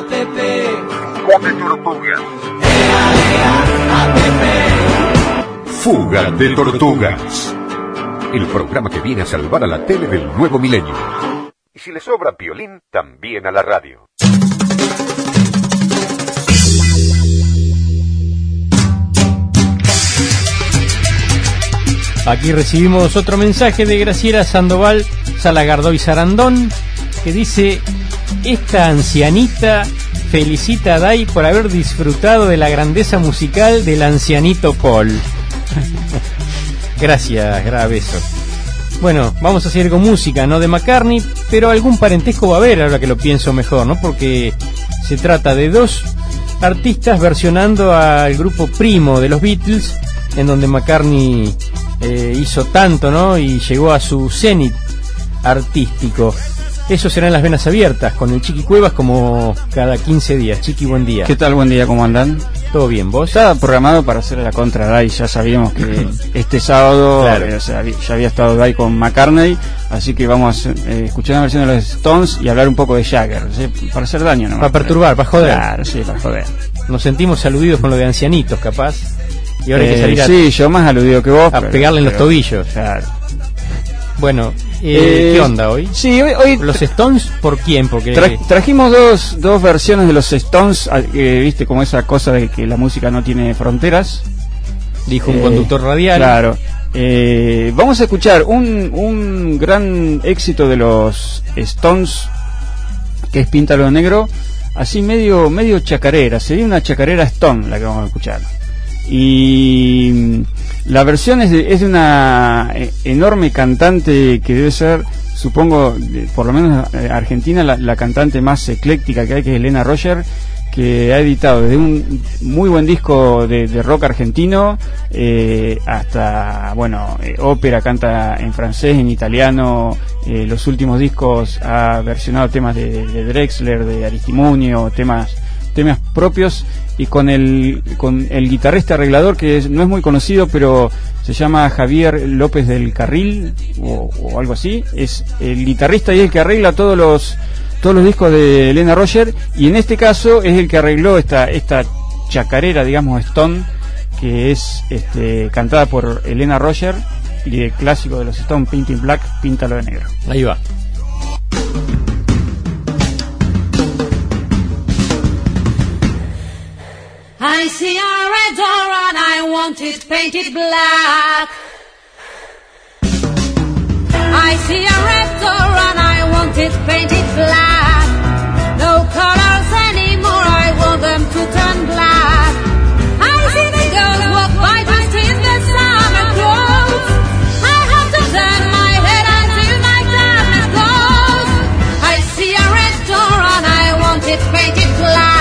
Fuga de tortugas. Fuga de tortugas. El programa que viene a salvar a la tele del nuevo milenio. Y si le sobra violín, también a la radio. Aquí recibimos otro mensaje de Graciela Sandoval Salagardoy Sarandón, que dice: esta ancianita felicita a Day por haber disfrutado de la grandeza musical del ancianito Paul. Gracias, beso. Bueno, vamos a seguir con música, no de McCartney, pero algún parentesco va a haber, ahora que lo pienso mejor, ¿no? Porque se trata de dos artistas versionando al grupo primo de los Beatles, en donde McCartney hizo tanto, ¿no? Y llegó a su cenit artístico. Eso será en Las Venas Abiertas, con el Chiqui Cuevas, como cada 15 días. Chiqui, buen día. ¿Qué tal? Buen día, ¿cómo andan? ¿Todo bien, vos? Estaba programado para hacer la contra Day, ya sabíamos que este sábado claro. Ya había estado Day con McCartney, así que vamos a escuchar una versión de los Stones y hablar un poco de Jagger, ¿sí? Para hacer daño, ¿no? Para perturbar, para joder. Claro, sí, para joder. Nos sentimos aludidos con lo de ancianitos, capaz. Y ahora hay que salir sí, yo más aludido que vos. A pegarle en los tobillos. Claro. Bueno, ¿qué onda hoy? Sí, hoy ¿Los Stones por quién? Porque trajimos dos versiones de los Stones, viste, como esa cosa de que la música no tiene fronteras. Dijo un conductor radial. Claro. Vamos a escuchar un gran éxito de los Stones, que es Píntalo de Negro, así medio chacarera, sería una chacarera Stone la que vamos a escuchar. Y la versión es de una enorme cantante que debe ser, supongo, por lo menos argentina, la cantante más ecléctica que hay, que es Elena Roger, que ha editado desde un muy buen disco de rock argentino hasta, bueno, ópera, canta en francés, en italiano. Los últimos discos ha versionado temas de Drexler, de Aristimuño, temas propios, y con el guitarrista arreglador que no es muy conocido, pero se llama Javier López del Carril o algo así. Es el guitarrista y el que arregla todos los discos de Elena Roger, y en este caso es el que arregló esta chacarera, digamos, Stone, que es cantada por Elena Roger, y el clásico de los Stone, Painting Black, Píntalo de Negro. Ahí va. I see a red door and I want it painted black. I see a red door and I want it painted black. No colors anymore, I want them to turn black. I see the girls walk by just in their summer clothes. I have to turn my head until my darkness goes. I see a red door and I want it painted black.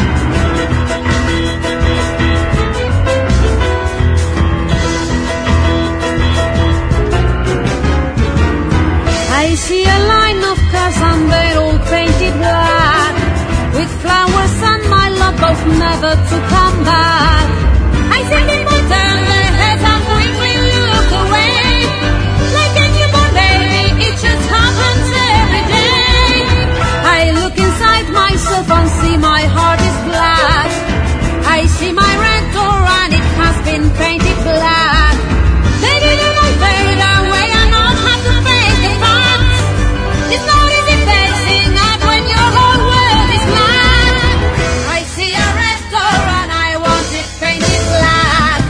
I see a line of cars and they're all painted black, with flowers and my love both never to come back. I see people turn their heads and quickly look away, like a newborn baby, it just happens every day. I look inside myself and see my heart is black. I see my red door and it has been painted black. They didn't fade away and I'll have to face the facts. It's not easy facing up when your whole world is black. I see a red door and I want it painted black.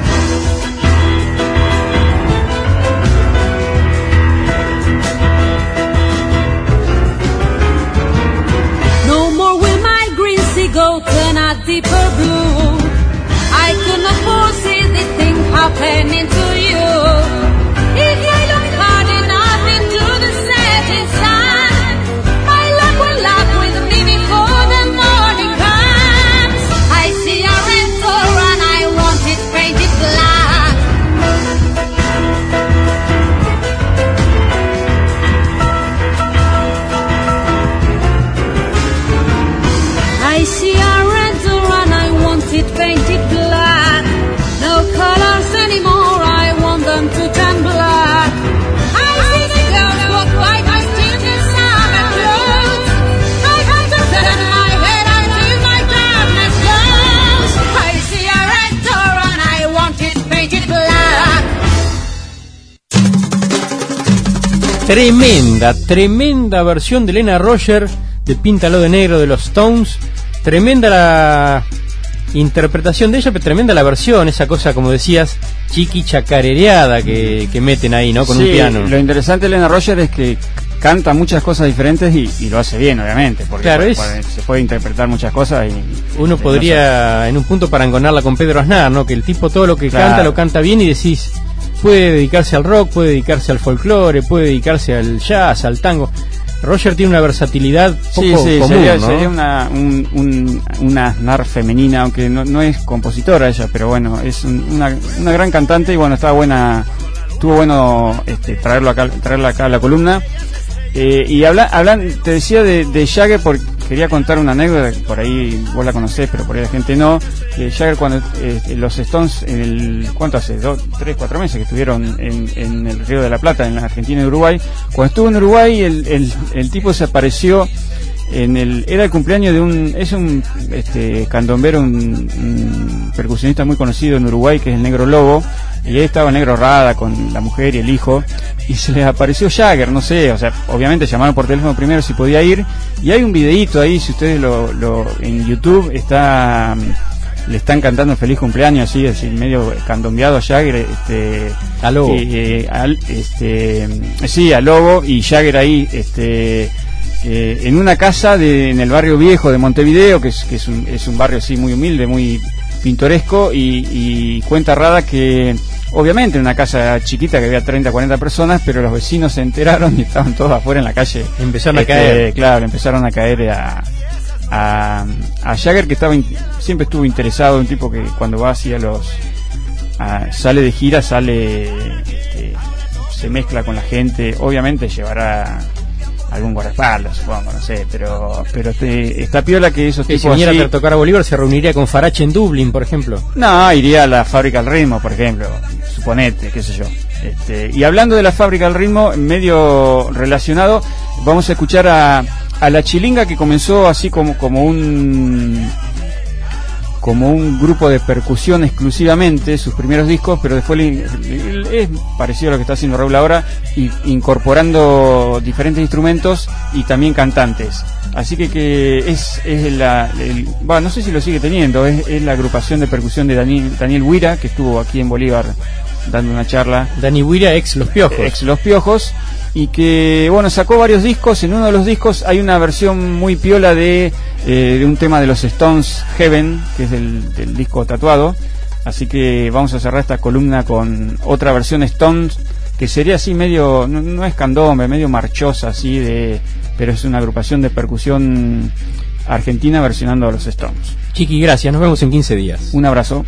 No more will my green seagull turn a deeper blue. I couldn't foresee the thing happening to you. If I look hard enough into the setting sun, my luck will laugh with me before the morning comes. I see a red door and I want it painted black. I see a red door and I want it painted black. No colors anymore, I Tremenda versión de Lena Roger de Píntalo de Negro de los Stones. Tremenda la interpretación de ella, pero tremenda la versión, esa cosa, como decías, chiqui chacarereada que meten ahí, ¿no? Con un piano. Lo interesante de Lena Roger es que canta muchas cosas diferentes y lo hace bien, obviamente, porque claro, se puede interpretar muchas cosas y uno podría en un punto parangonarla con Pedro Aznar, ¿no? Que el tipo todo lo que canta lo canta bien y decís, puede dedicarse al rock, puede dedicarse al folclore, puede dedicarse al jazz, al tango. Roger tiene una versatilidad poco común, sería, ¿no? Sería una Aznar femenina, aunque no es compositora ella, pero bueno, es una gran cantante y bueno, estuvo bueno traerla acá a la columna. Y te decía de Jagger, porque quería contar una anécdota, por ahí vos la conocés, pero por ahí la gente no. Jagger, cuando los Stones, ¿cuánto hace? 3, 4 meses que estuvieron en el Río de la Plata, en la Argentina y Uruguay. Cuando estuvo en Uruguay, el tipo se apareció era el cumpleaños de un candombero, un percusionista muy conocido en Uruguay, que es el Negro Lobo, y ahí estaba el Negro Rada con la mujer y el hijo, y se les apareció Jagger, no sé, o sea, obviamente llamaron por teléfono primero si podía ir, y hay un videíto ahí, si ustedes en YouTube le están cantando el feliz cumpleaños, así medio candombeado a Jagger, a Lobo. Sí, a Lobo, y Jagger ahí, en una casa en el barrio viejo de Montevideo, que es un barrio así muy humilde, muy pintoresco, y cuenta Rada que obviamente en una casa chiquita que había 30, 40 personas, pero los vecinos se enteraron y estaban todos afuera en la calle. Empezaron a caer. Claro, empezaron a caer a Jagger, que siempre estuvo interesado, un tipo que cuando va hacia sale de gira, se mezcla con la gente, obviamente llevará algún guardaespaldas, supongo, no sé, pero está piola que esos tipos si viniera así, a tocar a Bolívar, se reuniría con Farache en Dublín, por ejemplo. No, iría a la Fábrica del Ritmo, por ejemplo, suponete, qué sé yo. Y hablando de la Fábrica del Ritmo, medio relacionado, vamos a escuchar a La Chilinga, que comenzó así como un grupo de percusión exclusivamente, sus primeros discos, pero después es parecido a lo que está haciendo Raúl ahora, incorporando diferentes instrumentos y también cantantes. Así que es no sé si lo sigue teniendo, es la agrupación de percusión de Daniel Huira, que estuvo aquí en Bolívar dando una charla. Dani Huira, ex Los Piojos. Y que, bueno, sacó varios discos. En uno de los discos hay una versión muy piola de un tema de los Stones, Heaven, que es del disco Tatuado. Así que vamos a cerrar esta columna con otra versión Stones, que sería así medio, no es candombe, medio marchosa así, pero es una agrupación de percusión argentina versionando a los Stones. Chiqui, gracias, nos vemos en 15 días. Un abrazo.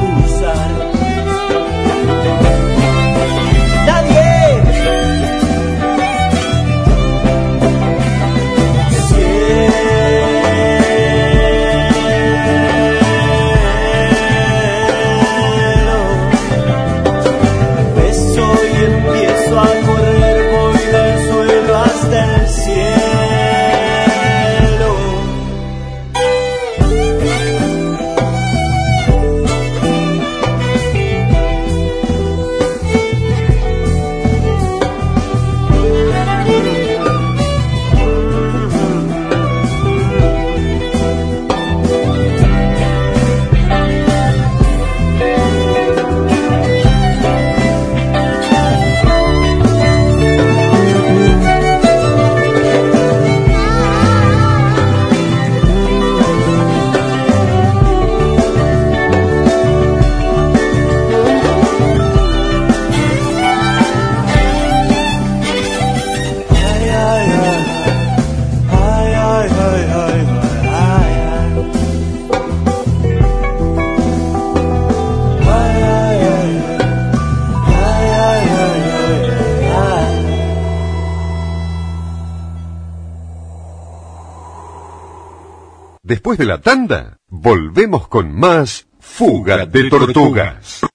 cruzar. Nadie. Empiezo a correr, voy del suelo hasta el cielo. Después de la tanda, volvemos con más Fuga de Tortugas.